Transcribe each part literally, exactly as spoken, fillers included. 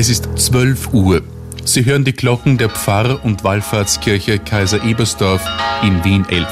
Es ist zwölf Uhr. Sie hören die Glocken der Pfarr- und Wallfahrtskirche Kaiser Ebersdorf in Wien elf.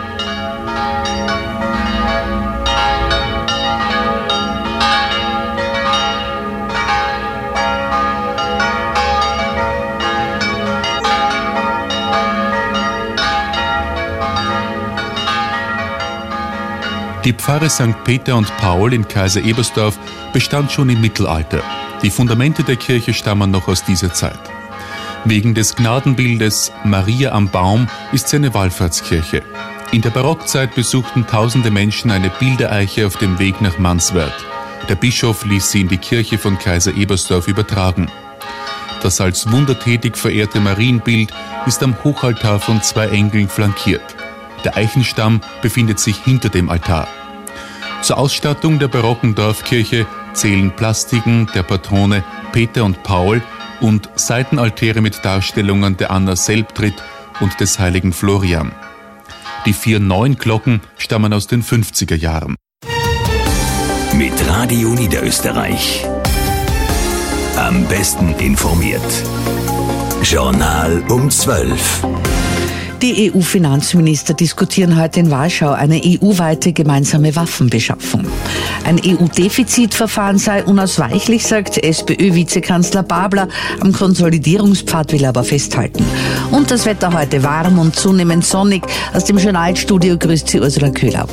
Die Pfarre Sankt Peter und Paul in Kaiser Ebersdorf bestand schon im Mittelalter. Die Fundamente der Kirche stammen noch aus dieser Zeit. Wegen des Gnadenbildes Maria am Baum ist sie eine Wallfahrtskirche. In der Barockzeit besuchten tausende Menschen eine Bildereiche auf dem Weg nach Manswert. Der Bischof ließ sie in die Kirche von Kaiser Ebersdorf übertragen. Das als wundertätig verehrte Marienbild ist am Hochaltar von zwei Engeln flankiert. Der Eichenstamm befindet sich hinter dem Altar. Zur Ausstattung der barocken Dorfkirche zählen Plastiken der Patrone Peter und Paul und Seitenaltäre mit Darstellungen der Anna Selbtritt und des heiligen Florian. Die vier neuen Glocken stammen aus den fünfziger Jahren. Mit Radio Niederösterreich. Am besten informiert. Journal um zwölf. Die E U-Finanzminister diskutieren heute in Warschau eine E U-weite gemeinsame Waffenbeschaffung. Ein E U-Defizitverfahren sei unausweichlich, sagt SPÖ-Vizekanzler Babler. Am Konsolidierungspfad will er aber festhalten. Und das Wetter heute warm und zunehmend sonnig. Aus dem Journalstudio grüßt sie Ursula Köhler.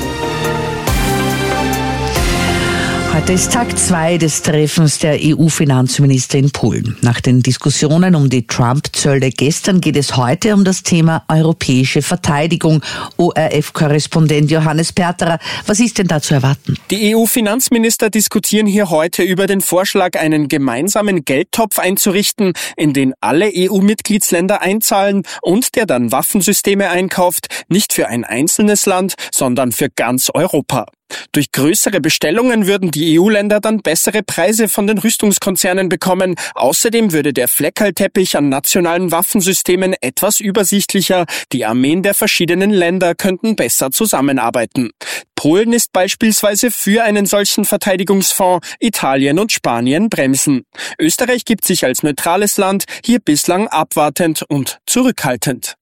Heute ist Tag zwei des Treffens der E U-Finanzminister in Polen. Nach den Diskussionen um die Trump-Zölle gestern geht es heute um das Thema europäische Verteidigung. O R F-Korrespondent Johannes Perterer, was ist denn da zu erwarten? Die E U-Finanzminister diskutieren hier heute über den Vorschlag, einen gemeinsamen Geldtopf einzurichten, in den alle E U-Mitgliedsländer einzahlen und der dann Waffensysteme einkauft, nicht für ein einzelnes Land, sondern für ganz Europa. Durch größere Bestellungen würden die E U-Länder dann bessere Preise von den Rüstungskonzernen bekommen. Außerdem würde der Fleckerlteppich an nationalen Waffensystemen etwas übersichtlicher. Die Armeen der verschiedenen Länder könnten besser zusammenarbeiten. Polen ist beispielsweise für einen solchen Verteidigungsfonds, Italien und Spanien bremsen. Österreich gibt sich als neutrales Land hier bislang abwartend und zurückhaltend.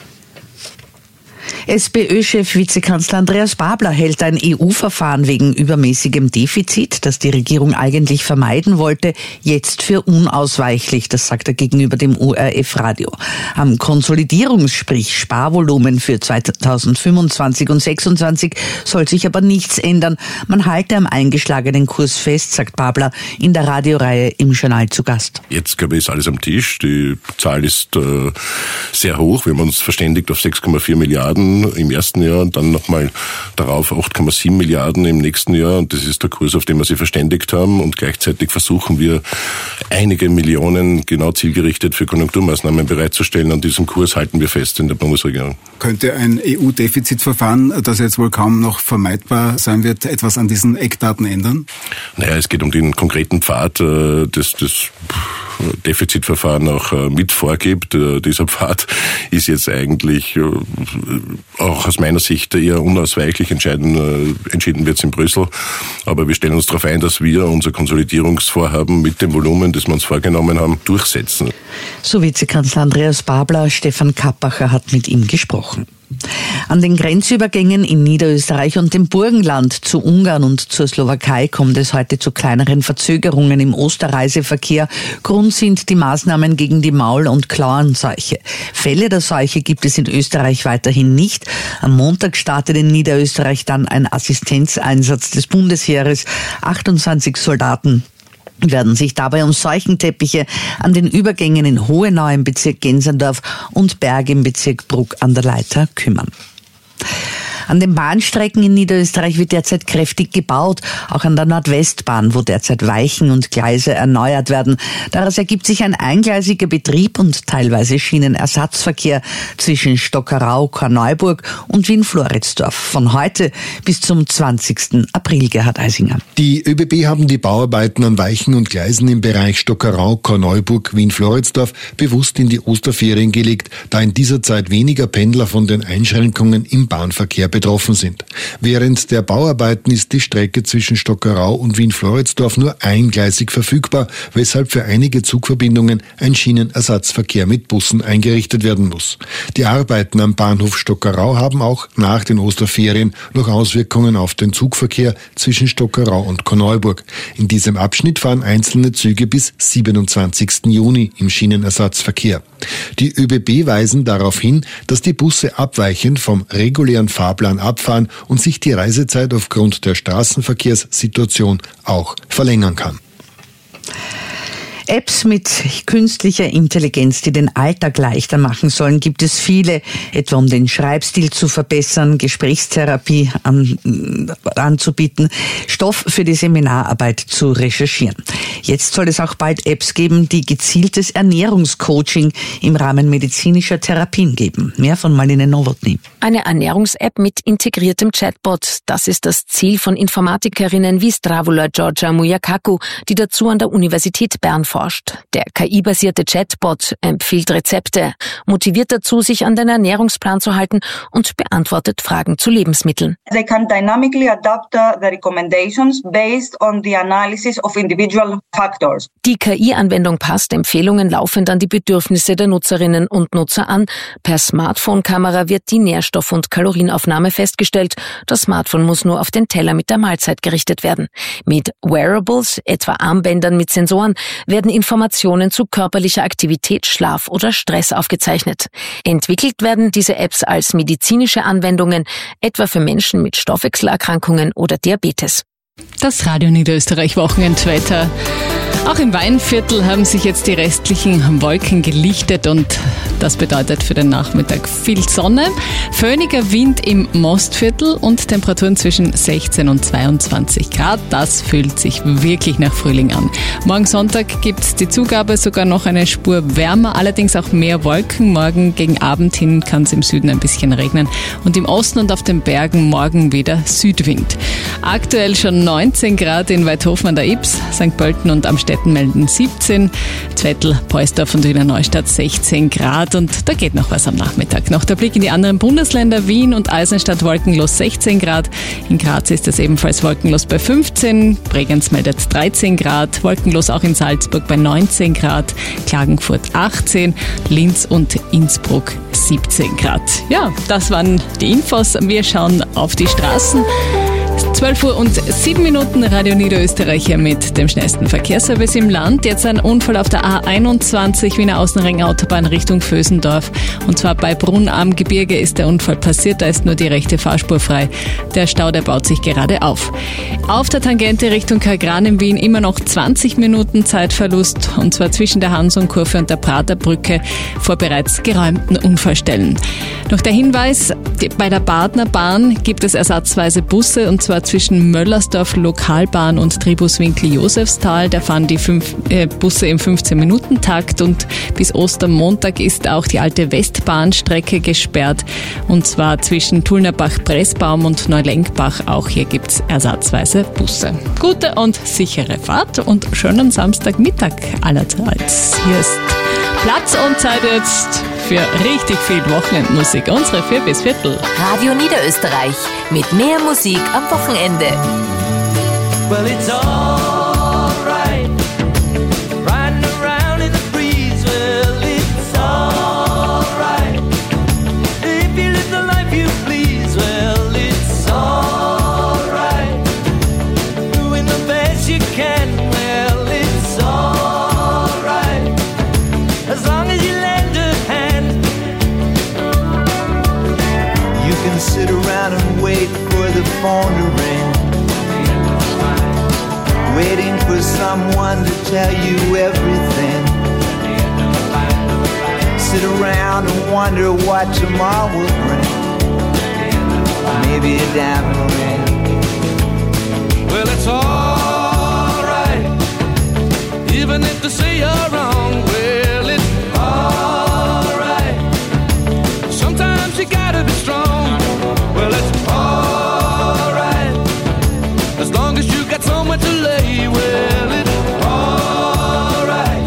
SPÖ-Chef Vizekanzler Andreas Babler hält ein E U-Verfahren wegen übermäßigem Defizit, das die Regierung eigentlich vermeiden wollte, jetzt für unausweichlich. Das sagt er gegenüber dem O R F-Radio. Am Konsolidierungs-, sprich Sparvolumen für zweitausendfünfundzwanzig und sechsundzwanzig soll sich aber nichts ändern. Man halte am eingeschlagenen Kurs fest, sagt Babler in der Radioreihe im Journal zu Gast. Jetzt, glaube ich, ist alles am Tisch. Die Zahl ist äh, sehr hoch. Wir haben uns verständigt auf sechs Komma vier Milliarden im ersten Jahr und dann nochmal darauf acht Komma sieben Milliarden im nächsten Jahr. Und das ist der Kurs, auf den wir sie verständigt haben. Und gleichzeitig versuchen wir, einige Millionen genau zielgerichtet für Konjunkturmaßnahmen bereitzustellen. An diesem Kurs halten wir fest in der Bundesregierung. Könnte ein E U-Defizitverfahren, das jetzt wohl kaum noch vermeidbar sein wird, etwas an diesen Eckdaten ändern? Naja, es geht um den konkreten Pfad, das das Defizitverfahren auch mit vorgibt. Dieser Pfad ist jetzt eigentlich auch aus meiner Sicht eher unausweichlich. Entscheiden, entschieden wird es in Brüssel. Aber wir stellen uns darauf ein, dass wir unser Konsolidierungsvorhaben mit dem Volumen, das wir uns vorgenommen haben, durchsetzen. So Vizekanzler Andreas Babler, Stefan Kappacher hat mit ihm gesprochen. An den Grenzübergängen in Niederösterreich und dem Burgenland zu Ungarn und zur Slowakei kommt es heute zu kleineren Verzögerungen im Osterreiseverkehr. Grund sind die Maßnahmen gegen die Maul- und Klauenseuche. Fälle der Seuche gibt es in Österreich weiterhin nicht. Am Montag startet in Niederösterreich dann ein Assistenzeinsatz des Bundesheeres. achtundzwanzig Soldaten werden sich dabei um Seuchenteppiche an den Übergängen in Hohenau im Bezirk Gensendorf und Berg im Bezirk Bruck an der Leitha kümmern. An den Bahnstrecken in Niederösterreich wird derzeit kräftig gebaut, auch an der Nordwestbahn, wo derzeit Weichen und Gleise erneuert werden. Daraus ergibt sich ein eingleisiger Betrieb und teilweise Schienenersatzverkehr zwischen Stockerau, Korneuburg und Wien-Floridsdorf von heute bis zum zwanzigsten April, Gerhard Eisinger. Die ÖBB haben die Bauarbeiten an Weichen und Gleisen im Bereich Stockerau, Korneuburg, Wien-Floridsdorf bewusst in die Osterferien gelegt, da in dieser Zeit weniger Pendler von den Einschränkungen im Bahnverkehr betroffen betroffen sind. Während der Bauarbeiten ist die Strecke zwischen Stockerau und Wien-Floridsdorf nur eingleisig verfügbar, weshalb für einige Zugverbindungen ein Schienenersatzverkehr mit Bussen eingerichtet werden muss. Die Arbeiten am Bahnhof Stockerau haben auch nach den Osterferien noch Auswirkungen auf den Zugverkehr zwischen Stockerau und Korneuburg. In diesem Abschnitt fahren einzelne Züge bis siebenundzwanzigsten Juni im Schienenersatzverkehr. Die ÖBB weisen darauf hin, dass die Busse abweichend vom regulären Fahrplan abfahren und sich die Reisezeit aufgrund der Straßenverkehrssituation auch verlängern kann. Apps mit künstlicher Intelligenz, die den Alltag leichter machen sollen, gibt es viele, etwa um den Schreibstil zu verbessern, Gesprächstherapie an, anzubieten, Stoff für die Seminararbeit zu recherchieren. Jetzt soll es auch bald Apps geben, die gezieltes Ernährungscoaching im Rahmen medizinischer Therapien geben. Mehr von Marlene Nowotny. Eine Ernährungs-App mit integriertem Chatbot, das ist das Ziel von Informatikerinnen wie Stravula Georgia Muyakaku, die dazu an der Universität Bern forscht. Der K I-basierte Chatbot empfiehlt Rezepte, motiviert dazu, sich an den Ernährungsplan zu halten und beantwortet Fragen zu Lebensmitteln. They can dynamically adapt the recommendations based on the analysis of individual factors. Die K I-Anwendung passt Empfehlungen laufend an die Bedürfnisse der Nutzerinnen und Nutzer an. Per Smartphone-Kamera wird die Nährstoff- und Kalorienaufnahme festgestellt. Das Smartphone muss nur auf den Teller mit der Mahlzeit gerichtet werden. Mit Wearables, etwa Armbändern mit Sensoren, werden Informationen zu körperlicher Aktivität, Schlaf oder Stress aufgezeichnet. Entwickelt werden diese Apps als medizinische Anwendungen, etwa für Menschen mit Stoffwechselerkrankungen oder Diabetes. Das Radio Niederösterreich Wochenendwetter. Auch im Weinviertel haben sich jetzt die restlichen Wolken gelichtet und das bedeutet für den Nachmittag viel Sonne, föhniger Wind im Mostviertel und Temperaturen zwischen sechzehn und zweiundzwanzig Grad. Das fühlt sich wirklich nach Frühling an. Morgen Sonntag gibt es die Zugabe sogar noch eine Spur wärmer, allerdings auch mehr Wolken. Morgen gegen Abend hin kann es im Süden ein bisschen regnen und im Osten und auf den Bergen morgen wieder Südwind. Aktuell schon neunzehn Grad in Weidhofen an der Ips, Sankt Pölten und Amstetten melden siebzehn, Zwettl, Poisdorf und Wiener Neustadt sechzehn Grad und da geht noch was am Nachmittag. Noch der Blick in die anderen Bundesländer, Wien und Eisenstadt wolkenlos sechzehn Grad, in Graz ist es ebenfalls wolkenlos bei fünfzehn, Bregenz meldet dreizehn Grad, wolkenlos auch in Salzburg bei neunzehn Grad, Klagenfurt achtzehn, Linz und Innsbruck siebzehn Grad. Ja, das waren die Infos. Wir schauen auf die Straßen. zwölf Uhr und sieben Minuten, Radio Niederösterreich hier mit dem schnellsten Verkehrsservice im Land. Jetzt ein Unfall auf der A einundzwanzig, Wiener Außenring Autobahn Richtung Vösendorf. Und zwar bei Brunn am Gebirge ist der Unfall passiert, da ist nur die rechte Fahrspur frei. Der Stau, der baut sich gerade auf. Auf der Tangente Richtung Karlsruhe in Wien immer noch zwanzig Minuten Zeitverlust. Und zwar zwischen der Hansonkurve und der Praterbrücke vor bereits geräumten Unfallstellen. Noch der Hinweis, bei der Badner Bahn gibt es ersatzweise Busse und zwar zwischen Möllersdorf Lokalbahn und Tribuswinkel Josefsthal. Da fahren die fünf, äh, Busse im fünfzehn-Minuten-Takt und bis Ostermontag ist auch die alte Westbahnstrecke gesperrt und zwar zwischen Tullnerbach-Pressbaum und Neulenkbach. Auch hier gibt's ersatzweise Busse. Gute und sichere Fahrt und schönen Samstagmittag allerseits. Hier ist Platz und Zeit jetzt für richtig viel Wochenendmusik. Unsere vier bis Viertel. Radio Niederösterreich mit mehr Musik am Wochenende. Well, it's all right. Riding around in the breeze. Well, it's all right. If you live the life you please. Well, it's all right. Doing the best you can. Well, it's all right. As long as you lend a hand. You can sit around and wait for the phone to ring, waiting for someone to tell you everything. Sit around and wonder what tomorrow will bring. Maybe a diamond ring. Well, it's alright, even if they say you're wrong. Well, it's alright. Sometimes you gotta be strong. Well, it's alright, as long as you got somewhere to lay. Well, it's alright.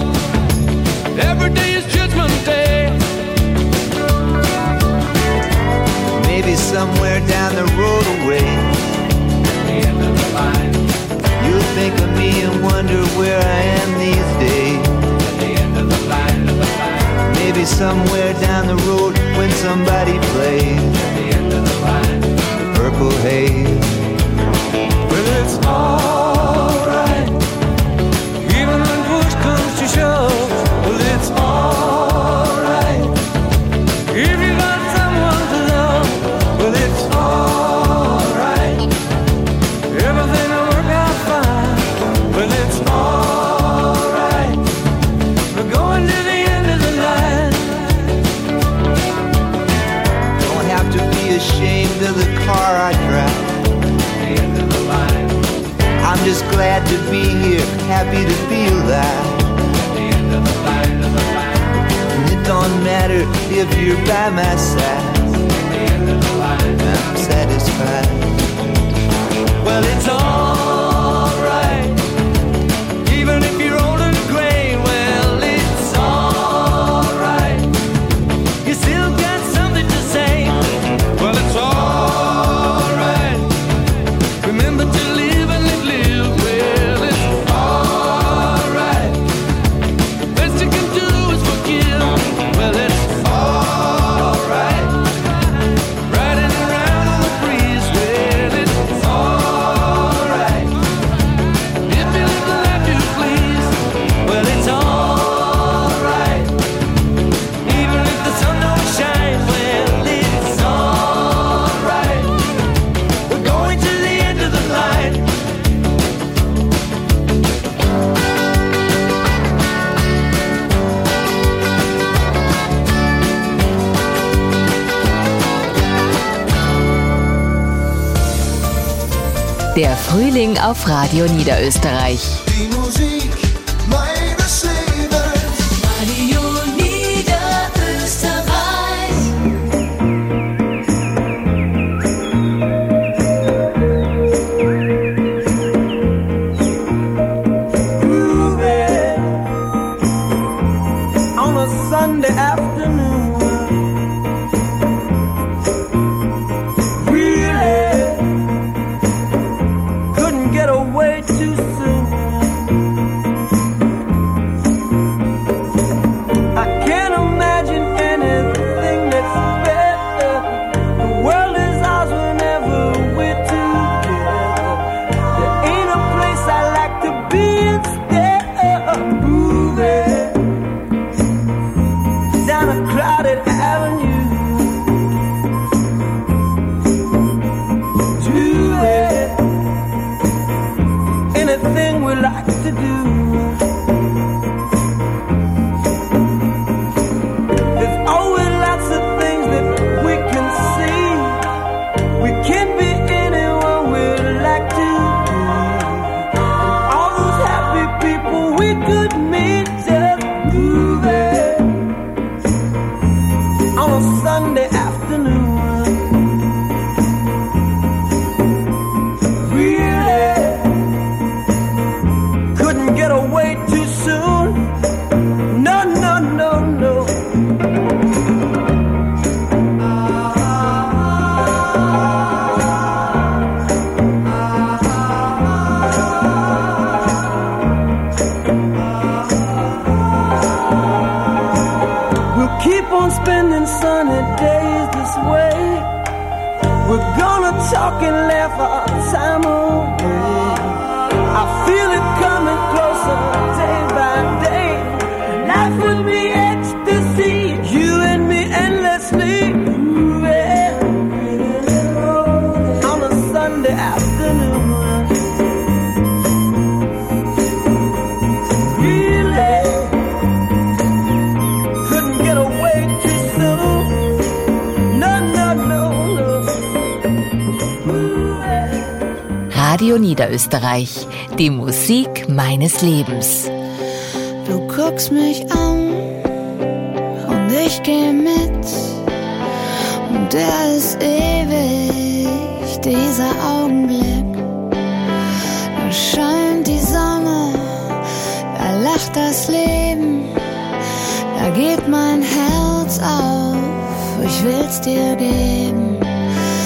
Every day is Judgment Day. Maybe somewhere down the road away. At the end of the line. You'll think of me and wonder where I am these days. At the end of the line, of the line. Maybe somewhere down the road when somebody plays. At the end of the line. The Purple Haze. Well, it's alright. Even when push comes to shove. Well, it's alright. If you got someone to love. Well, it's alright. Everything will work out fine. Well, it's alright. We're going to the end of the line. Don't have to be ashamed of the car I drive. The end of the line. I'm just glad to be here, happy to feel that. The end of the line, of the line. And it don't matter if you're by my side. The end of the line. I'm satisfied. Well, it's alright. Even if you're old and gray, well, it's alright. You still got something to say. Well, it's alright. Remember to live and live, live. Well, it's alright. The best you can do is forgive. Well, it's alright. Riding around on the breeze. Well, it's alright. If you live the life you please. Well, it's alright. Even if the sun don't shine. Well, it's alright. We're going to the end of the line. Der Frühling auf Radio Niederösterreich. Die Musik meines Lebens. Radio Niederösterreich. Groovy on a Sunday afternoon. Really couldn't get away too soon. I can't imagine anything that's better. The world is ours whenever we're together. There ain't a place I like to be instead of moving down a crowded avenue. Do it. Anything we like to do. There's always lots of things that we can see. We can be anyone we like to be. And all those happy people we could meet just moving on a Sunday afternoon. Really couldn't get away too soon. No, no, no, no. We'll keep on spending sunny days this way. We're gonna talk and laugh our time away. I feel it coming closer day by day. Life would be ecstasy, you and me endlessly moving on a Sunday afternoon. Really couldn't get away too soon. No, no, no, no. Radio Niederösterreich. Die Musik meines Lebens. Du guckst mich an und ich geh mit. Und der ist ewig, dieser Augenblick. Da scheint die Sonne, da lacht das Leben. Da geht mein Herz auf, ich will's dir geben.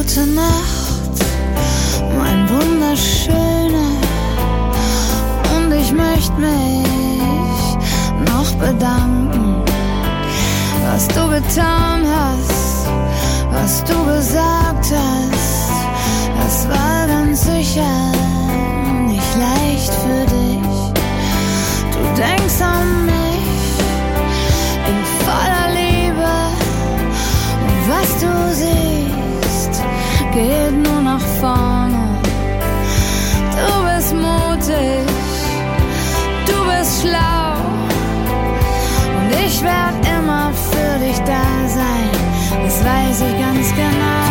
Gute Nacht, mein Wunderschöner. Und ich möchte mich noch bedanken, was du getan hast, was du gesagt hast. Das war ganz sicher nicht leicht für dich. Du denkst an mich in voller Liebe. Und was du siehst, geht nur nach vorne. Du bist mutig, du bist schlau. Und ich werd immer für dich da sein, das weiß ich ganz genau.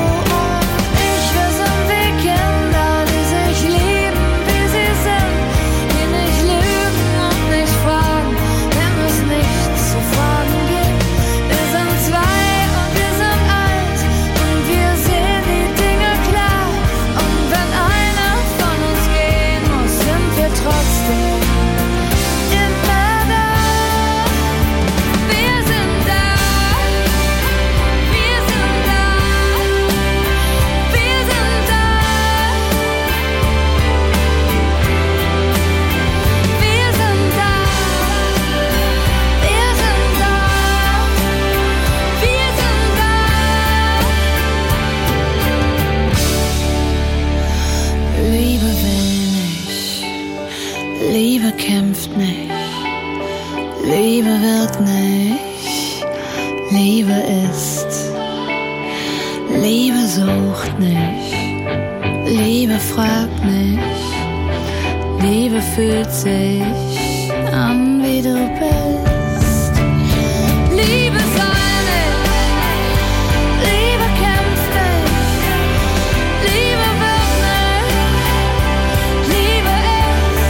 Kämpft nicht, Liebe wird nicht, Liebe ist, Liebe sucht nicht, Liebe fragt nicht, Liebe fühlt sich an, wie du bist. Liebe soll nicht, Liebe kämpft nicht, Liebe wird nicht, Liebe ist.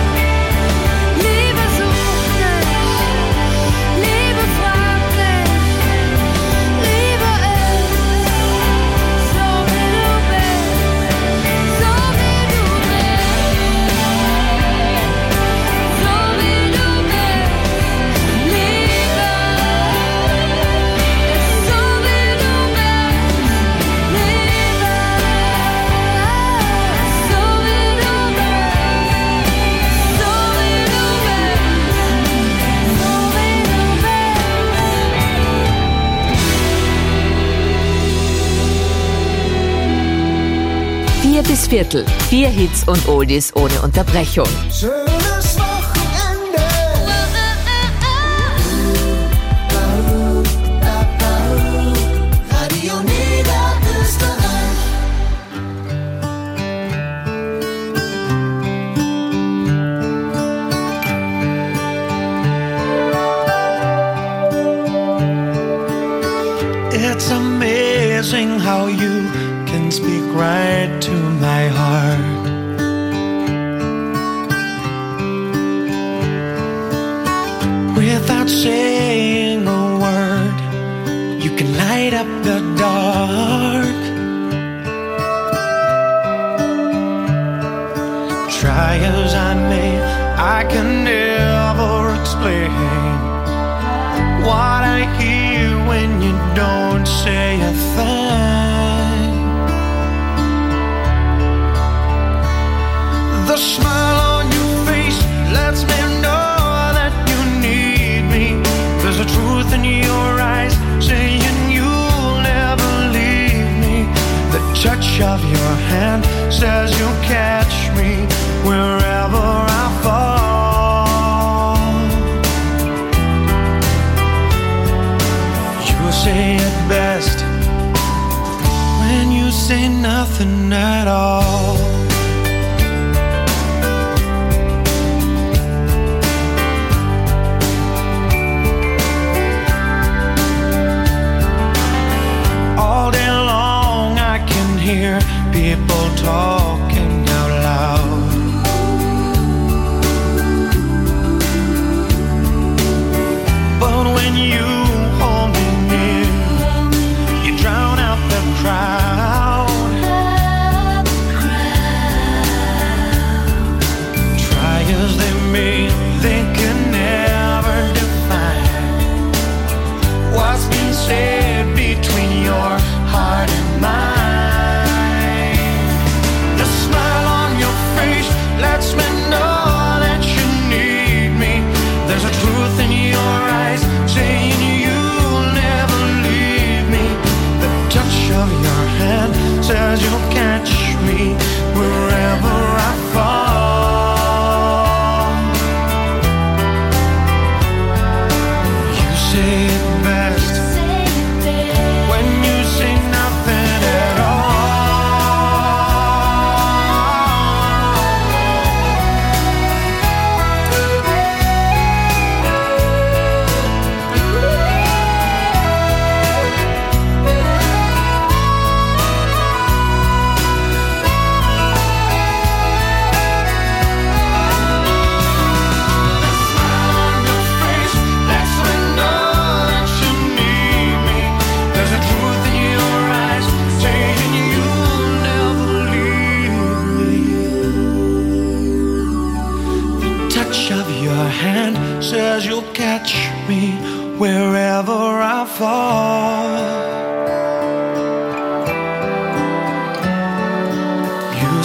Bis Viertel. Vier Hits und Oldies ohne Unterbrechung. Schönes Wochenende. Radio Niederösterreich. It's amazing how you can speak right to my heart. Without saying a word, you can light up the dark. Try as I may, I can never explain what I hear when you don't say a thing. The smile on your face lets me know that you need me. There's a truth in your eyes saying you'll never leave me. The touch of your hand says you'll catch me wherever I fall. You say it best when you say nothing at all. Hear people talking out loud. But when you hold me near, you drown out the crowd.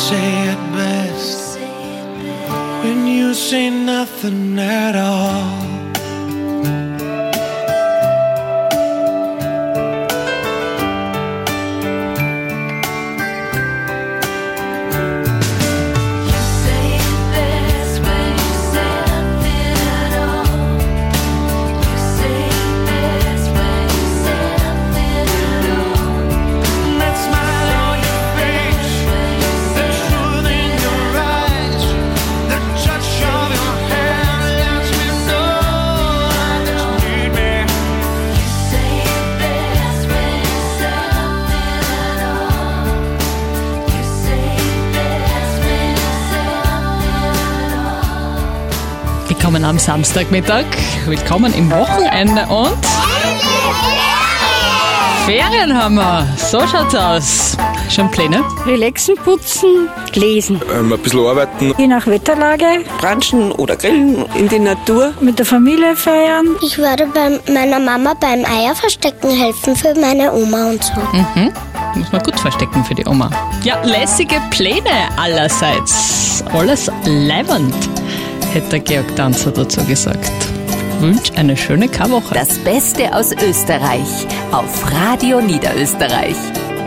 say it best when you say nothing at all. Willkommen am Samstagmittag, willkommen im Wochenende und Ferien haben wir. So schaut's aus. Schon Pläne? Relaxen, putzen, lesen. Ähm, ein bisschen arbeiten. Je nach Wetterlage. Brunchen oder grillen in die Natur. Mit der Familie feiern. Ich würde bei meiner Mama beim Eierverstecken helfen für meine Oma und so. Mhm. Muss man gut verstecken für die Oma. Ja, lässige Pläne allerseits. Alles leibend, hätte der Georg Danzer dazu gesagt. Wünsch eine schöne Karwoche. Das Beste aus Österreich auf Radio Niederösterreich.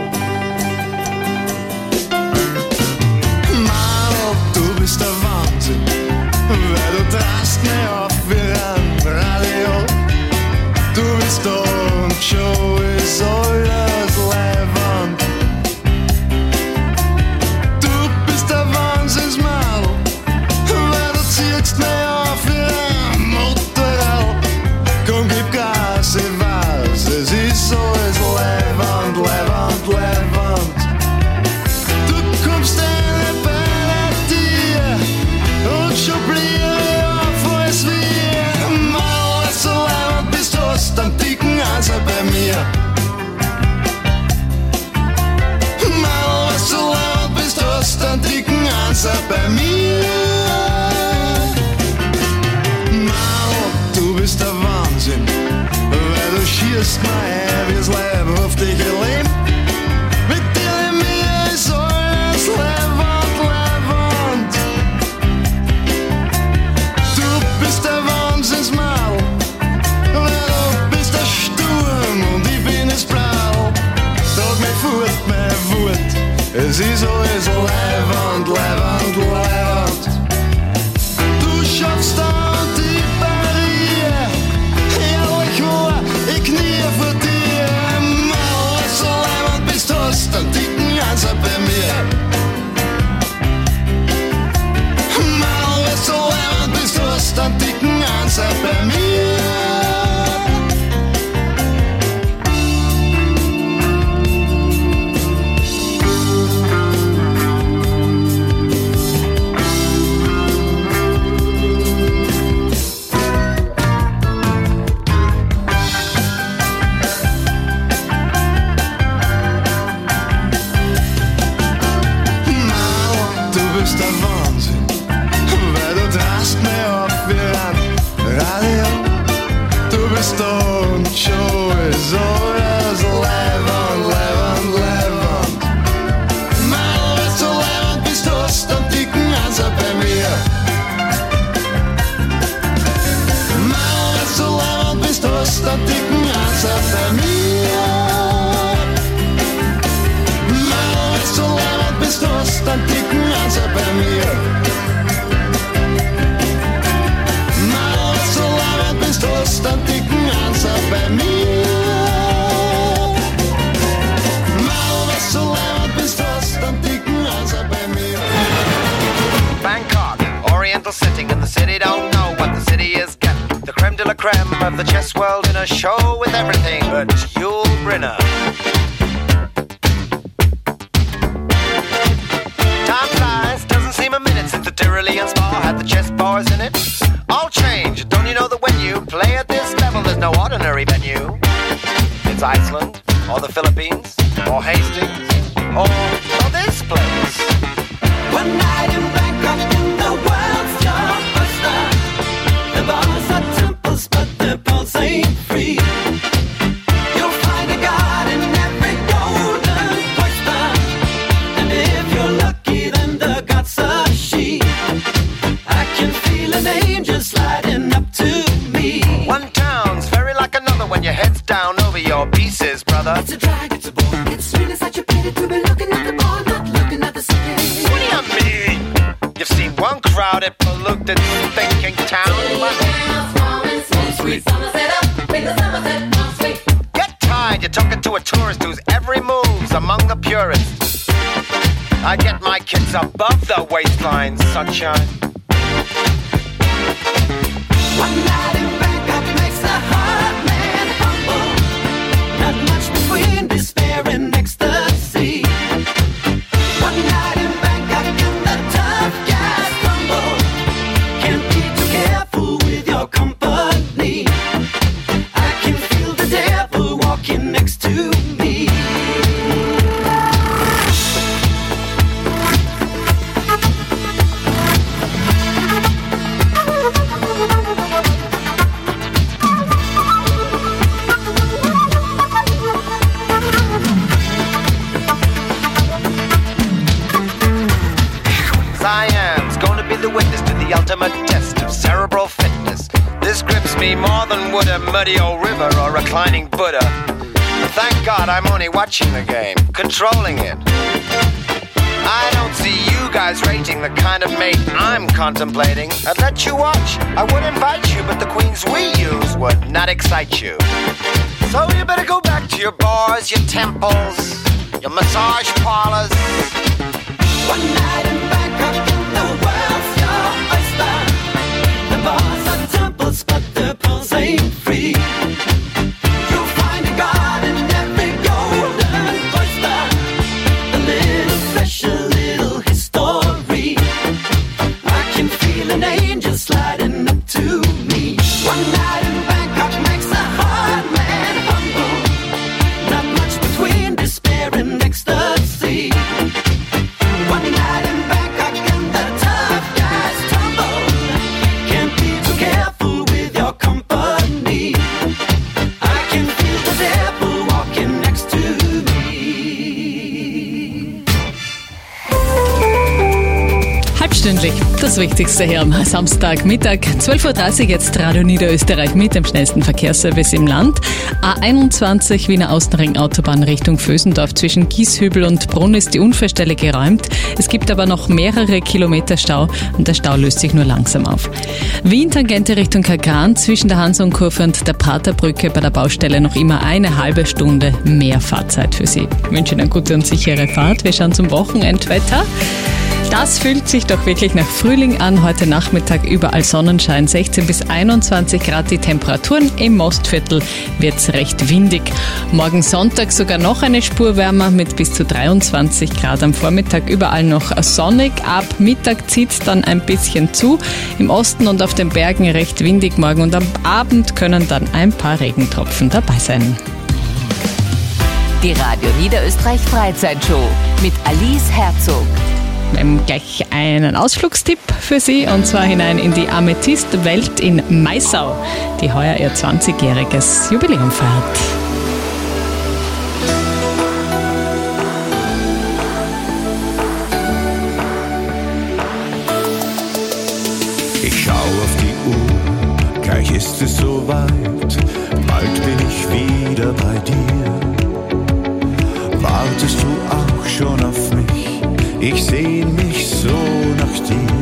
Mann, du bist der Wahnsinn, weil du drast mir auf wie ein Radio. Du bist da und schon ist alles leibend. Du bist der Wahnsinnsmann, weil du ziehst mir auf wie ein Motorrad. Komm, gib Gas, ich weiß, es ist alles leibend, leibend, leibend. Du kommst eine bei dir und schon blieb ich auf als wir. Mal, was so leibend bist, du hast einen dicken Anser bei mir. Mal, was so leibend bist, du hast einen dicken Anser bei mir. Du bist der Wahnsinn, weil du schierst mir ein, wie's leibhaftige Leben. Mit dir und mir ist alles leibend, leibend. Du bist der Wahnsinnsmal, weil du bist der Sturm und ich bin das Blau. Trag mich fort, mein Wort, es ist alles leibend, leibend, leibend. Du schaffst da die Barriere, ehrlich wahr, ich knie vor dir. Mal, was so leibend bist, hast einen dicken Anser bei mir. Mal, was so leibend bist, hast einen dicken Anser bei mir. Du bist der Wahnsinn, weil du drast mir auf wie ein Radio. Du bist da und schon ist alles leibend, leibend, leibend. Mal, was du leibend bist, hast einen dicken Anser bei mir. Mal, was du leibend bist, hast einen dicken Anser bei mir. Mal, was du leibend bist, hast einen dicken Anser bei mir. Mal, was du leibend bist, hast einen dicken Anser bei mir. Mal, was du leibend bist, hast einen dicken Anser bei mir. Bangkok, Oriental sitting in the city, don't know what the city is getting. The creme de la creme of the chess world in a show with everything but Yul Brynner. Time flies, doesn't seem a minute since the Tyrolean Spa had the chess bars in it. All change, don't you know that when you play at this level, there's no ordinary venue. It's Iceland, or the Philippines, or Hastings, or, or this place. One night in Bangkok in the world's your oyster. The bars are temples, but the pulse ain't free. You'll find a god in every golden oyster, and if you're lucky, then brother. It's a drag, it's a bore. It's really such a pity to be looking at the ball, not looking at the city. What do you mean? You've seen one crowded, polluted, thinking town. Get tired, you're talking to a tourist whose every move's among the purists. I get my kids above the waistline, sunshine. One night in Bangkok makes the heart man humble. Not much between despair and ecstasy. One night in Bangkok and the tough guys crumble. Can't be too careful with your company. I can feel the devil walking next to me. Siam's gonna be the witness to the ultimate test of cerebral fitness. This grips me more than would a muddy old river or reclining Buddha. But thank God I'm only watching the game, controlling it. I don't see you guys rating the kind of mate I'm contemplating. I'd let you watch, I would invite you, but the queens we use would not excite you. So you better go back to your bars, your temples, your massage parlors. One night in Bangkok and the world's your oyster. The bars are temples, but the pearls ain't free. You'll find a god in every golden oyster. A little flesh, a little history. I can feel an angel sliding up to me. One night in Bangkok makes a hard man humble. Not much between despair and ecstasy. One night in Bangkok and the tough guys tumble. Can't be too careful with your company. I can feel the devil walking next to me. Halbstündlich, das Wichtigste hier am Samstagmittag. zwölf Uhr dreißig jetzt Radio Niederösterreich mit dem schnellsten Verkehrsservice im Land. A einundzwanzig Wiener Außenring Autobahn Richtung Vösendorf zwischen Gieshübel und Brunn ist die Unfallstelle geräumt. Es gibt aber noch mehrere Kilometer Stau und der Stau löst sich nur langsam auf. Wien Tangente Richtung Kagran zwischen der Hansonkurve und der Praterbrücke bei der Baustelle noch immer eine halbe Stunde mehr Fahrzeit für Sie. Ich wünsche Ihnen eine gute und sichere Fahrt. Wir schauen zum Wochenendwetter. Das fühlt sich doch wirklich nach Frühling an. Heute Nachmittag überall Sonnenschein, sechzehn bis einundzwanzig Grad die Temperaturen. Im Mostviertel wird's recht windig. Morgen Sonntag sogar noch eine Spur wärmer mit bis zu dreiundzwanzig Grad. Am Vormittag überall noch sonnig. Ab Mittag zieht's dann ein bisschen zu. Im Osten und auf den Bergen recht windig morgen und am Abend können dann ein paar Regentropfen dabei sein. Die Radio Niederösterreich Freizeitshow mit Alice Herzog. Wir haben gleich einen Ausflugstipp für Sie und zwar hinein in die Amethyst-Welt in Maisau, die heuer ihr zwanzigjähriges Jubiläum feiert. Ich schau auf die Uhr, gleich ist es soweit, bald bin ich wieder bei dir. Wartest du auch schon auf mich? Ich sehn mich so nach dir.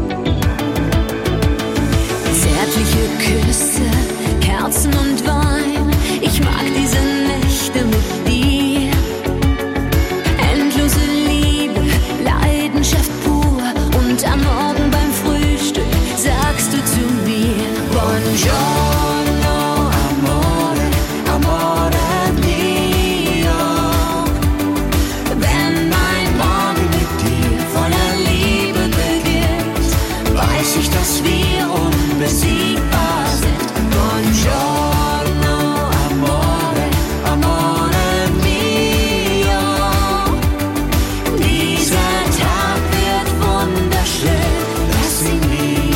Zärtliche Küsse, Kerzen und Wein. Ich mag diese Nächte mit dir. Endlose Liebe, Leidenschaft pur. Und am Morgen beim Frühstück sagst du zu mir: Buongiorno, amore, amore mio. Wenn mein Morgen mit dir voller Liebe beginnt, weiß ich, dass wir unbesiegbar sind. Buongiorno, amore, amore mio. Dieser Tag wird wunderschön, lass ihn nie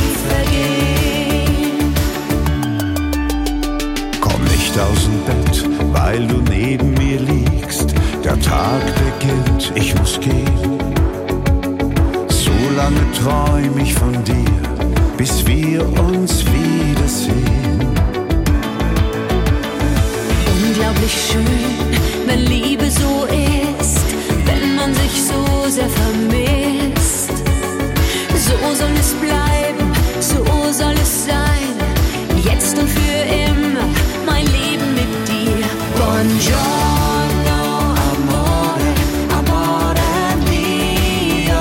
vergehen. Komm nicht aus dem Bett, weil du neben mir liegst. Der Tag beginnt, ich muss gehen. So lange träum ich von dir, bis wir uns wiedersehen. Unglaublich schön, wenn Liebe so ist, wenn man sich so sehr vermisst. So soll es bleiben, so soll es sein, jetzt und für immer, mein Leben mit dir. Buongiorno, amore, amore mio.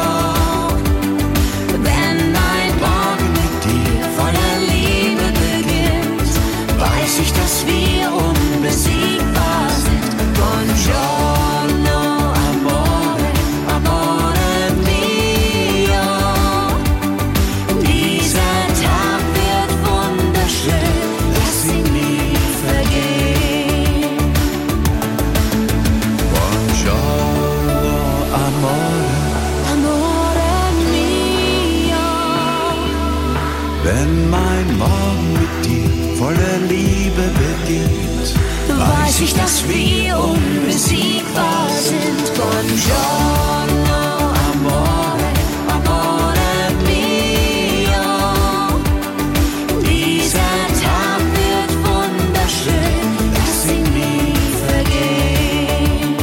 Wenn mein Morgen mit dir voller Liebe beginnt, weiß ich, dass wir unbesiegbar sind. Buongiorno, amore, amore mio. Dieser Tag wird wunderschön, lass ihn nie vergehen. Buongiorno, amore, amore mio. wenn mein Morgen mit dir voller Liebe beginnt, Weiß ich, dass wir unbesiegbar sind. Buongiorno, amore, amore mio. Dieser Tag wird wunderschön, lass ihn nie vergehen.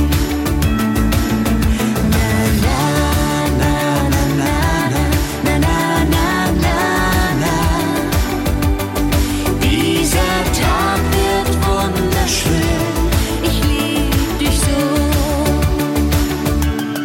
Na na na na na na na na na. Dieser Tag wird wunderschön, ich lieb dich so.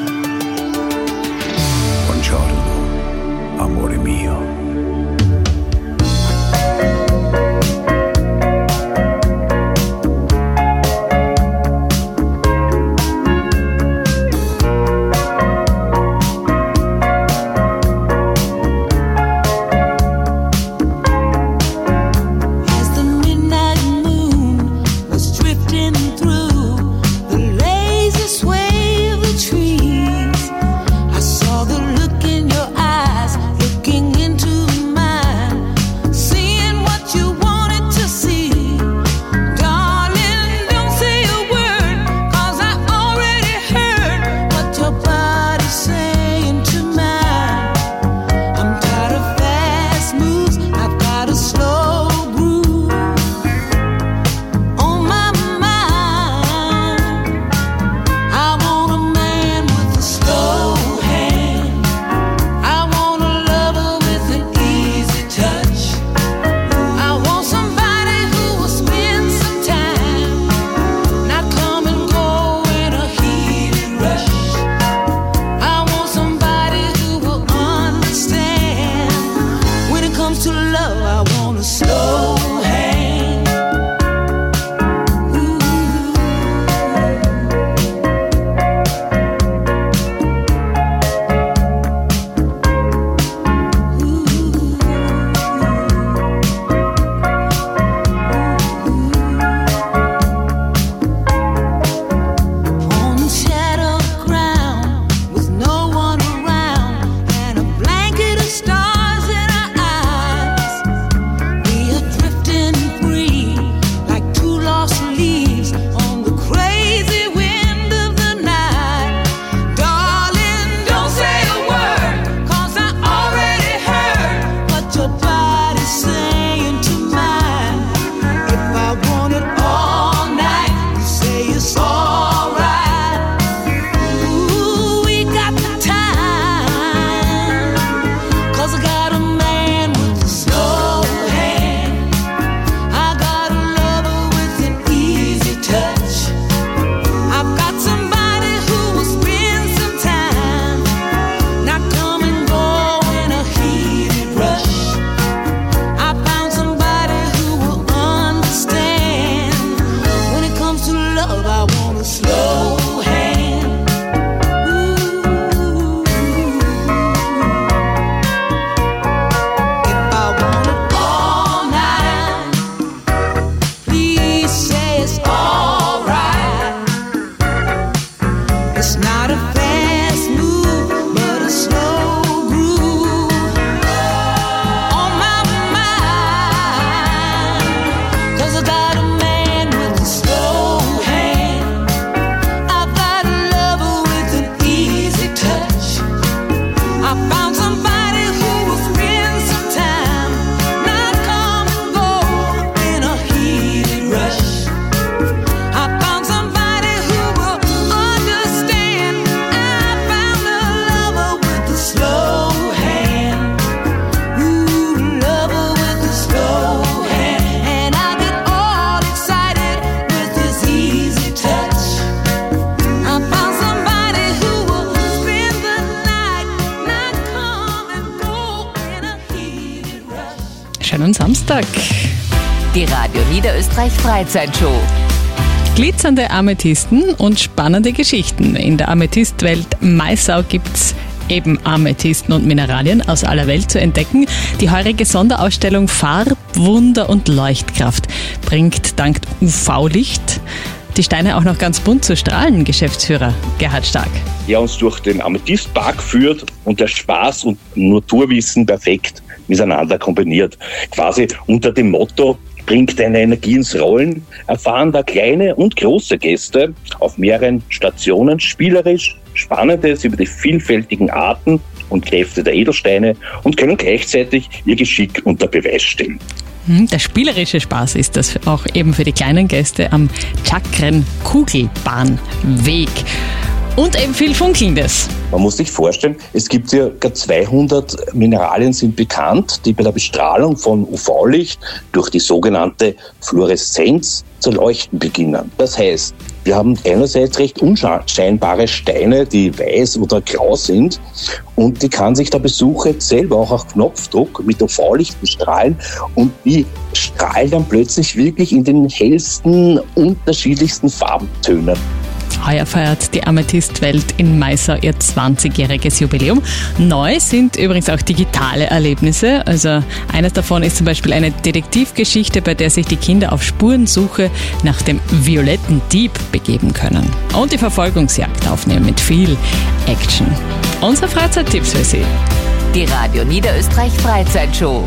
Schönen Samstag. Die Radio Niederösterreich Freizeitshow. Glitzernde Amethysten und spannende Geschichten. In der Amethystwelt Maisau gibt's eben Amethysten und Mineralien aus aller Welt zu entdecken. Die heurige Sonderausstellung Farb, Wunder und Leuchtkraft bringt dank U V-Licht die Steine auch noch ganz bunt zu strahlen, Geschäftsführer Gerhard Stark. Der uns durch den Amethystpark führt und der Spaß und Naturwissen perfekt miteinander kombiniert. Quasi unter dem Motto, bringt deine Energie ins Rollen, erfahren da kleine und große Gäste auf mehreren Stationen spielerisch Spannendes über die vielfältigen Arten und Kräfte der Edelsteine und können gleichzeitig ihr Geschick unter Beweis stellen. Der spielerische Spaß ist das auch eben für die kleinen Gäste am Chakren-Kugelbahnweg. Und eben viel Funkelndes. Man muss sich vorstellen, es gibt ca. zweihundert Mineralien sind bekannt, die bei der Bestrahlung von U V-Licht durch die sogenannte Fluoreszenz zu leuchten beginnen. Das heißt, wir haben einerseits recht unscheinbare Steine, die weiß oder grau sind, und die kann sich der Besucher jetzt selber auch auf Knopfdruck mit U V-Licht bestrahlen und die strahlen dann plötzlich wirklich in den hellsten, unterschiedlichsten Farbentönen. Heuer feiert die Amethystwelt in Maisau ihr zwanzigjähriges Jubiläum. Neu sind übrigens auch digitale Erlebnisse. Also eines davon ist zum Beispiel eine Detektivgeschichte, bei der sich die Kinder auf Spurensuche nach dem violetten Dieb begeben können. Und die Verfolgungsjagd aufnehmen mit viel Action. Unsere Freizeittipps für Sie. Die Radio Niederösterreich Freizeitshow.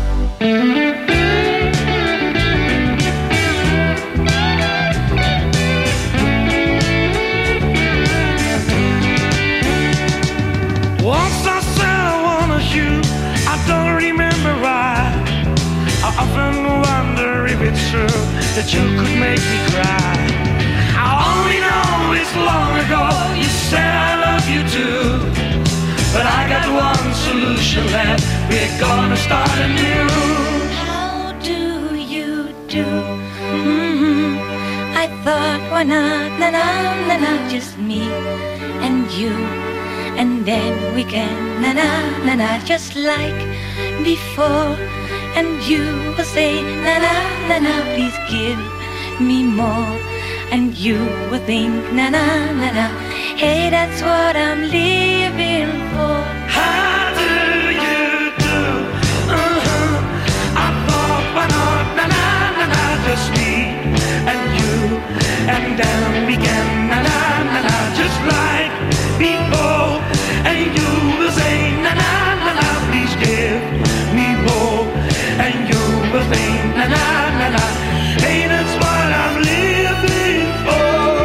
Once I said I wanted you, I don't remember why. I often wonder if it's true that you could make me cry. I only know it's long ago you said I love you too. But I got one solution left, we're gonna start anew. How do you do? Mm-hmm. I thought, why not, na na na na, just me and you. And then we can, na na na na, just like before. And you will say, na na na na, please give me more. And you will think, na na na na, hey, that's what I'm living for. How do you do? Uh-huh. I thought, why not, na na na na, just me and you. And then we can, na na na na, just like before. And you will say, na na na na, please give me more. And you will think, na na na na, hey, that's what I'm living for.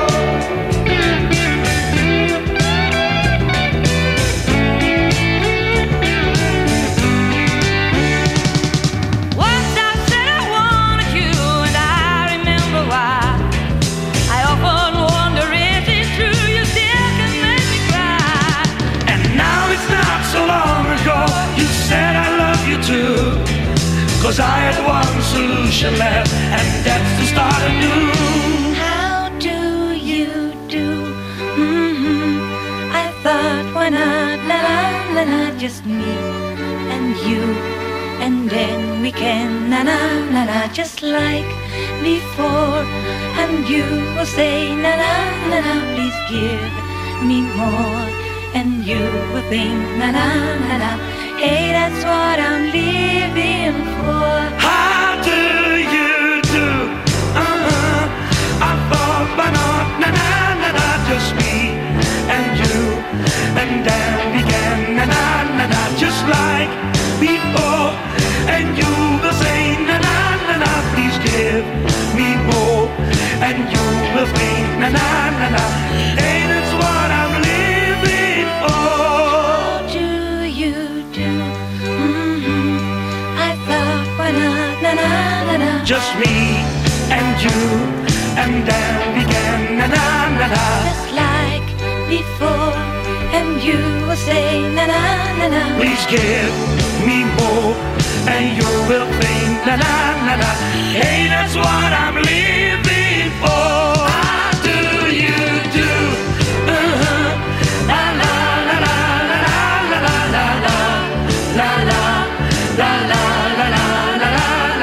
Once I said I wanted you, and I remember why. I often wonder if it's true you still can make me cry. And now it's not so long ago you said I love you too. Cause I had one solution left, and that's to start anew. How do you do? Mm-hmm. I thought, why not, na na na na, just me and you. And then we can, na na na na, just like before. And you will say, na na na na, please give me more. And you will think, na na na na, hey, that's what I'm living for. How do you do? Uh-huh. I thought, why not, na na na na, just me and you. And then we can, na na na na, just like before. And you will say, na na na na, please give me more. And you will think, na na na na, hey, that's what I'm living for. How do you do? Mm-hmm. I thought, why not, na na na na, Just me and you, and then we can, na na na na. just like before. And you will say, na na na na, Please give me more, and you will think, na na na na, hey, that's what I'm living for. How do you do? Uh-huh. La la la la la la la la la la la la la la la la la.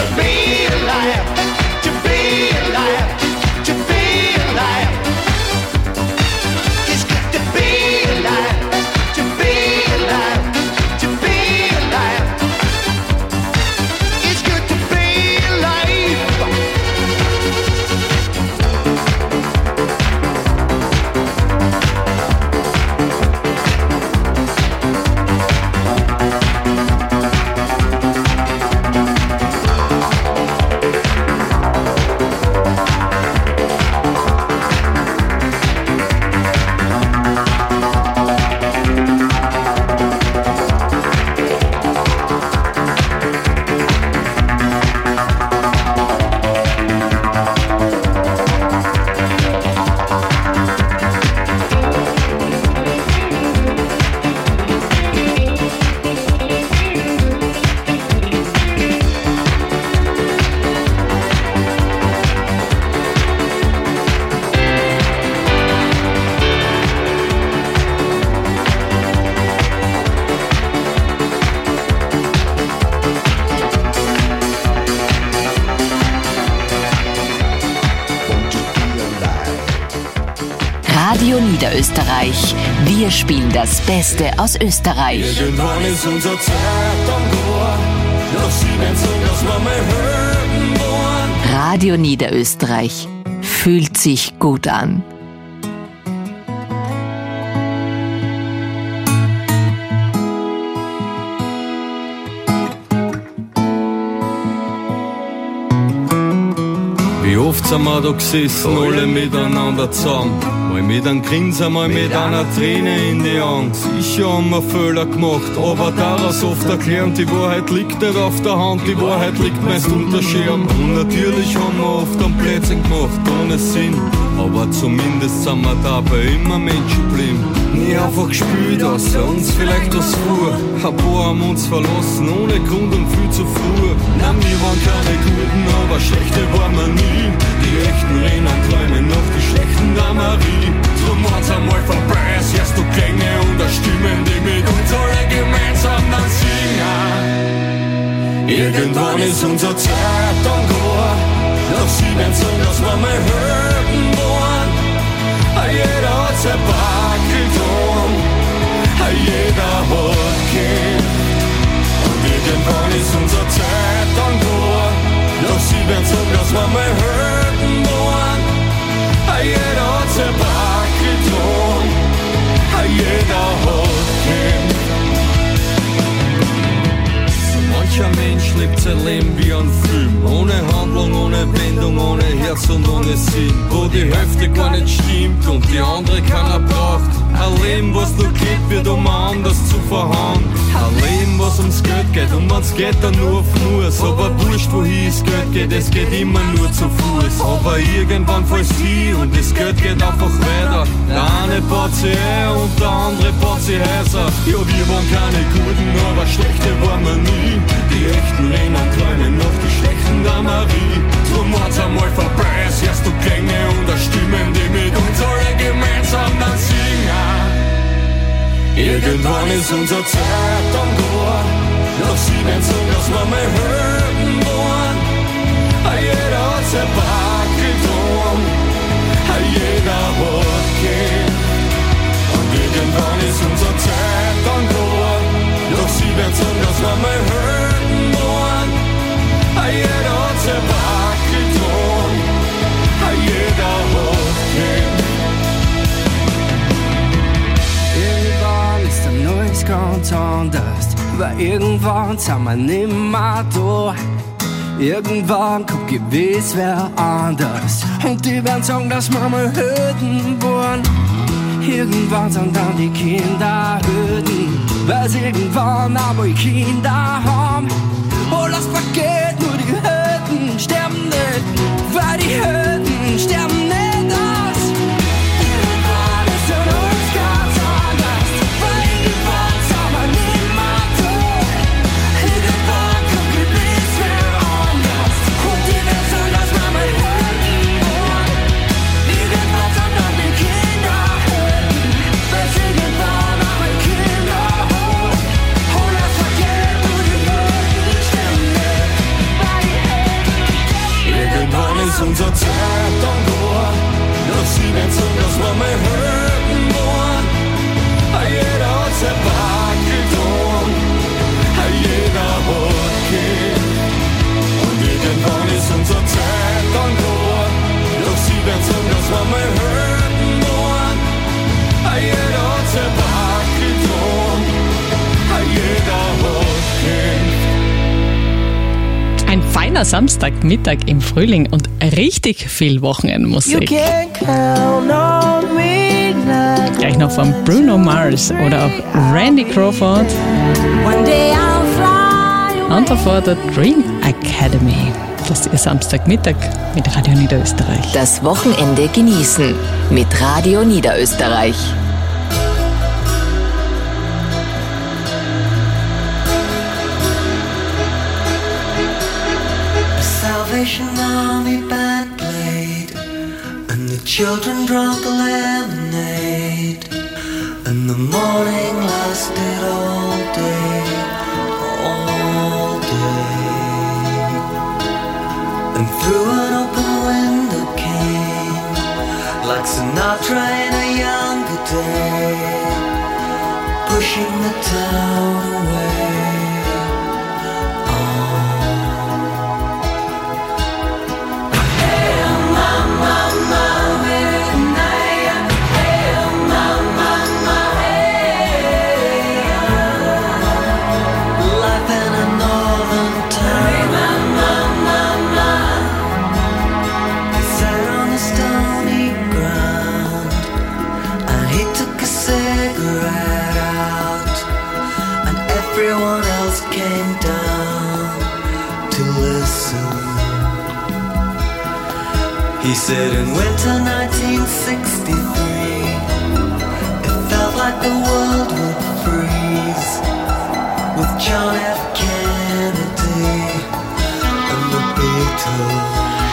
to be alive, to be alive, to be alive. It's good to be alive, to be alive, to be alive. It's good to be alive. Radio Niederösterreich. Wir spielen das Beste aus Österreich. Irgendwann ist unser Zeit am Tor. Doch sie werden so, dass wir mal hören wollen. Radio Niederösterreich. Fühlt sich gut an. Wie oft sind wir da gesessen, alle miteinander zusammen. Mal mit einem Grinsen, mal mit einer Träne in die Augen. Sicher haben wir Fehler gemacht, aber daraus oft erklären, die Wahrheit liegt nicht auf der Hand, die Wahrheit liegt meist unter Schirm. Und natürlich haben wir oft am Plätzchen gemacht, ohne Sinn. Aber zumindest sind wir dabei immer Menschen geblieben. Nie einfach gespielt, außer uns vielleicht was vor. Ein paar haben uns verlassen, ohne Grund und viel zu früh. Nein, wir waren keine Guten, aber schlechte waren wir nie. Die echten rennen träumen noch die schlechten Damarie. Drum hat's einmal vorbei, es erst du Klänge und der Stimmen, die mit uns alle gemeinsam dann singen. Irgendwann ist unser Zeit dann gar. Doch sie werden so, dass wir mal hören wollen. Jeder hat sein Backel getan, jeder hat Kind. Und irgendwann ist unsere Zeit dann gar. Doch sie werden so, dass wir mal hören wollen. Jeder hat sein Backel getan, jeder hat Kind. Mancher Mensch lebt sein Leben wie ein Film, ohne Handlung, ohne Wendung, ohne Herz und ohne Sinn, wo die Hälfte gar nicht stimmt und die andere keiner braucht. Ein Leben, was nur geht, wird um anders zu verhauen. Ein Leben, was ums Geld geht und wenn's geht, dann nur auf Muss. Aber wurscht, wohin das Geld geht, es geht immer nur zu Fuß. Aber irgendwann fällst du hin und das Geld geht einfach weiter. Der eine baut sich ein und der andere baut sich Häuser. Ja, wir waren keine Guten, aber schlechte waren wir nie. Die echten rennen träumen noch die schlechten Damarie. Drum hat's einmal vorbei, es erst du Klänge und der Stimmen, die mit uns alle gemeinsam dann singen. Irgendwann ist unser Zeit am gar. Doch sie werden so, dass wir mal hören wollen. Jeder hat sein Backel getan, jeder hat Kind. Und irgendwann ist unser Zeit am gar. Doch sie werden so, dass wir mal hören wollen. Jeder hat sein Backel getan, jeder hat Kind. Irgendwann ist dann alles ganz anders, weil irgendwann sind wir nimmer da. Irgendwann kommt gewiss wer anders und die werden sagen, dass wir mal Hürden wollen. Irgendwann sind dann die Kinder Hürden, weil sie irgendwann einmal Kinder haben. Oh, lass vergeht, nur die Hürden sterben nicht, weil die Hürden sterben nicht aus. Irgendwann ist dann uns ganz anders, weil irgendwann sind wir nimmer da. Irgendwann kommt gewiss wer anders und die werden sagen, dass wir mal Hürden wollen. Irgendwann sind dann die Kinder Hürden, weil sie irgendwann einmal Kinder haben. Oh, lass vergeht, nur die Hürden sterben nicht. irgendwann ist unsere Zeit dann da. Ja, sie werden sagen, dass wir mal Helden waren. Jeder hat sein Part getan, jeder hat gekämpft. Und irgendwann ist unsere Zeit dann da. Ja, sie werden sagen, dass wir mal Helden waren. Jeder hat sein Part getan, jeder hat gekämpft. Ein feiner Samstagmittag im Frühling und richtig viel Wochenendmusik. Gleich noch von Bruno Mars oder auch Randy Crawford. Und davor der Dream Academy. Das ist Ihr Samstagmittag mit Radio Niederösterreich. Das Wochenende genießen mit Radio Niederösterreich. Salvation Army band played, and the children drank the lemonade, and the morning lasted all day, all day. And through an open window came, like Sinatra in a younger day, pushing the town away. Everyone else came down to listen. He said in winter nineteen sixty-three, it felt like the world would freeze, with John F. Kennedy and the Beatles.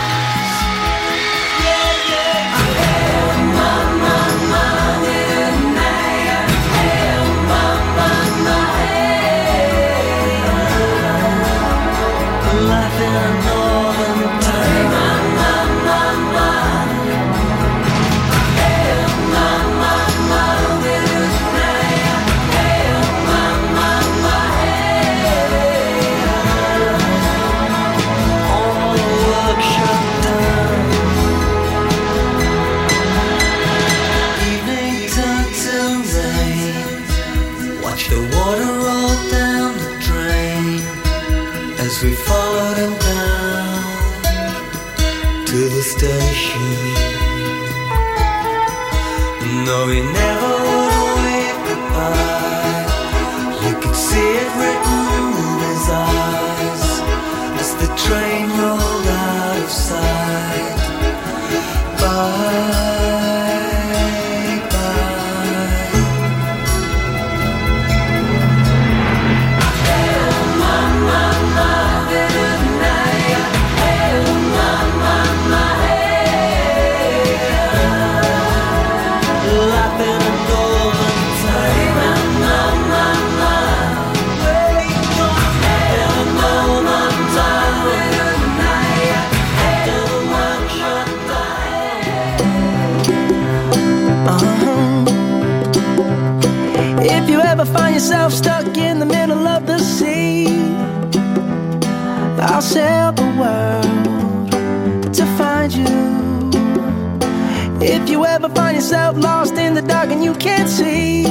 We followed him down to the station. No, he never would wave goodbye. You could see it written in his eyes as the train rolled out of sight. Bye. If you ever find yourself stuck in the middle of the sea, I'll sail the world to find you. If you ever find yourself lost in the dark and you can't see,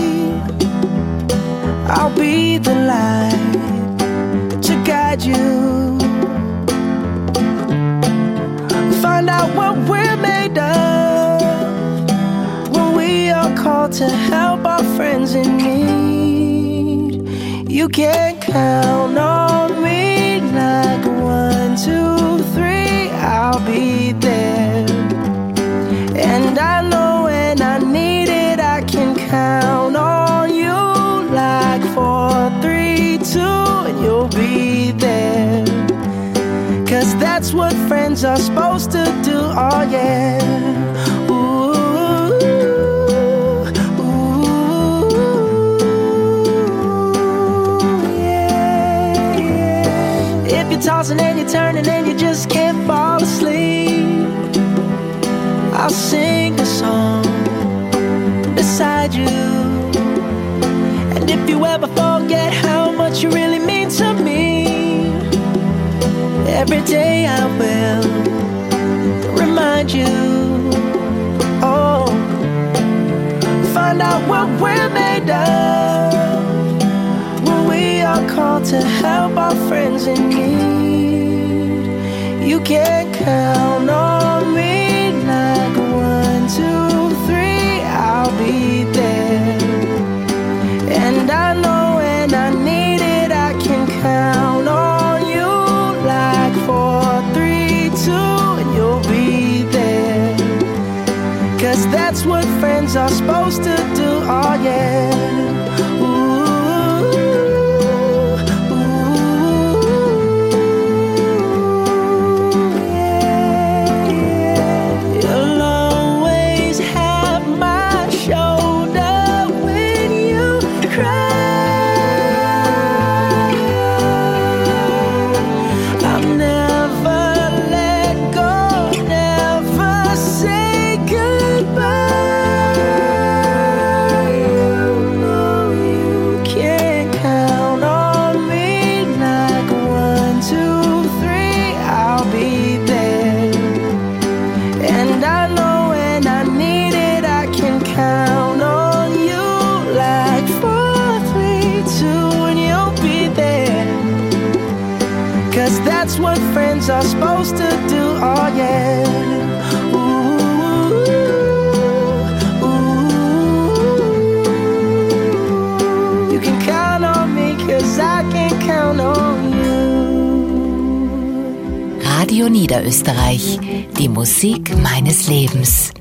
I'll be the light to guide you. Find out what we're made of when we are called to help our friends in need. You can count on me like one, two, three, I'll be there. And I know when I need it, I can count on you like four, three, two, and you'll be there. Cause that's what friends are supposed to do, oh yeah. Ooh, ooh, yeah, yeah. If you're tossing and you're turning and you just can't fall asleep, I'll sing a song beside you. And if you ever forget how much you really mean to me, every day I will remind you. Oh, find out what we're made of when we are called to help our friends in need. You can count on me like one, two, three, I'll be there. And I know when I need it, I can count on you like four, three, two, and you'll be there. Cause that's what friends are supposed to do, oh yeah. Ooh, ooh, yeah, yeah. You'll always have my shoulder when you cry. I'll never let go, never say goodbye. That's what friends are supposed to do, oh yeah. Ooh, ooh. You can count on me, cause I can count on you. Radio Niederösterreich, die Musik meines Lebens.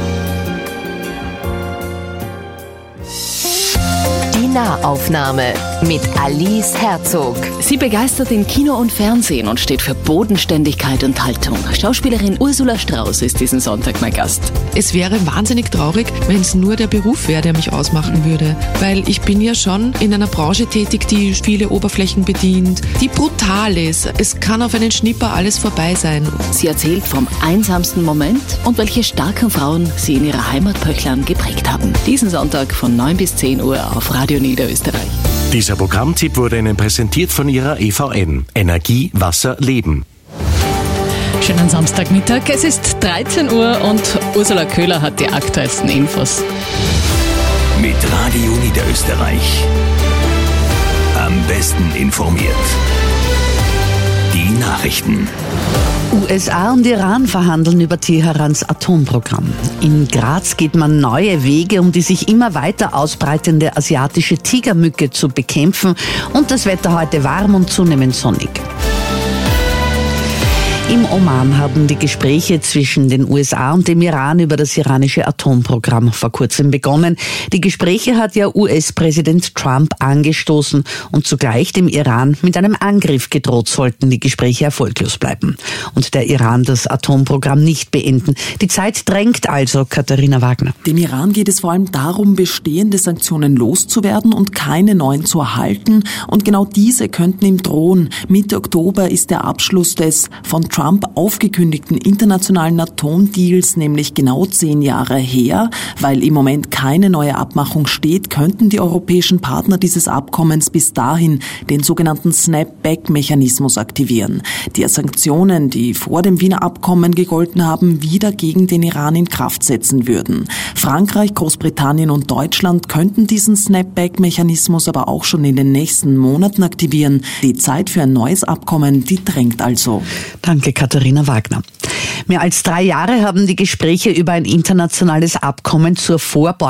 Nahaufnahme. mit Alice Herzog. Sie begeistert in Kino und Fernsehen und steht für Bodenständigkeit und Haltung. Schauspielerin Ursula Strauß ist diesen Sonntag mein Gast. Es wäre wahnsinnig traurig, wenn es nur der Beruf wäre, der mich ausmachen würde. Weil ich bin ja schon in einer Branche tätig, die viele Oberflächen bedient, die brutal ist. Es kann auf einen Schnipper alles vorbei sein. Sie erzählt vom einsamsten Moment und welche starken Frauen sie in ihrer Heimat Pöchlern geprägt haben. Diesen Sonntag von neun bis zehn Uhr auf Radio Niederösterreich. Dieser Programmtipp wurde Ihnen präsentiert von Ihrer E V N. Energie, Wasser, Leben. Schönen Samstagmittag. Es ist dreizehn Uhr und Ursula Köhler hat die aktuellsten Infos. Mit Radio Niederösterreich. Am besten informiert. Die Nachrichten. U S A und Iran verhandeln über Teherans Atomprogramm. In Graz geht man neue Wege, um die sich immer weiter ausbreitende asiatische Tigermücke zu bekämpfen. Und das Wetter heute warm und zunehmend sonnig. Im Oman haben die Gespräche zwischen den U S A und dem Iran über das iranische Atomprogramm vor kurzem begonnen. Die Gespräche hat ja U S-Präsident Trump angestoßen und zugleich dem Iran mit einem Angriff gedroht, sollten die Gespräche erfolglos bleiben. Und der Iran das Atomprogramm nicht beenden. Die Zeit drängt also, Katharina Wagner. Dem Iran geht es vor allem darum, bestehende Sanktionen loszuwerden und keine neuen zu erhalten. Und genau diese könnten ihm drohen. Mitte Oktober ist der Abschluss des von Trump Trump aufgekündigten internationalen Atomdeals nämlich genau zehn Jahre her. Weil im Moment keine neue Abmachung steht, könnten die europäischen Partner dieses Abkommens bis dahin den sogenannten Snapback-Mechanismus aktivieren. Die Sanktionen, die vor dem Wiener Abkommen gegolten haben, wieder gegen den Iran in Kraft setzen würden. Frankreich, Großbritannien und Deutschland könnten diesen Snapback-Mechanismus aber auch schon in den nächsten Monaten aktivieren. Die Zeit für ein neues Abkommen, die drängt also. Danke, Katharina Wagner. Mehr als drei Jahre haben die Gespräche über ein internationales Abkommen zur Vorbeugung